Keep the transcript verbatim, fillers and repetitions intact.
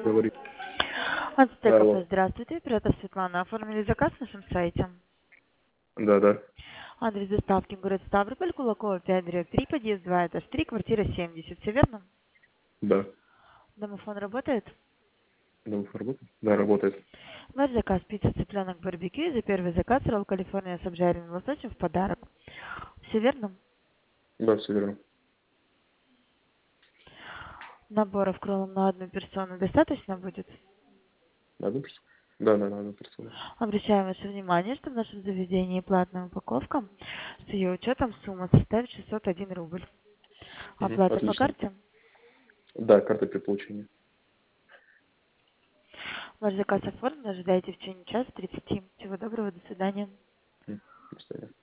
Говори. Ацтеков, Алло. здравствуйте. Оператор Светлана. Оформили заказ на нашем сайте. Да, да. Адрес доставки город Ставрополь, Кулакова пять, дробь три, подъезд два, этаж три, квартира семьдесят. Все верно? Да. Домофон работает? Домов работает? Да, работает. Ваш заказ пицца цыпленок барбекю. За первый заказ ролл Калифорния с обжаренным лососем в подарок. Все верно? Да, все верно. Наборов кроллом на одну персону достаточно будет? На одну персону? Да, да, на одну персону. Обращаем ваше внимание, что в нашем заведении платная упаковка. С ее учетом сумма составит шестьсот один рубль. Угу, Оплата по отлично. карте? Да, карта при получении. Ваш заказ оформлен, ожидайте в течение часа тридцати. Всего доброго, до свидания. М, До свидания.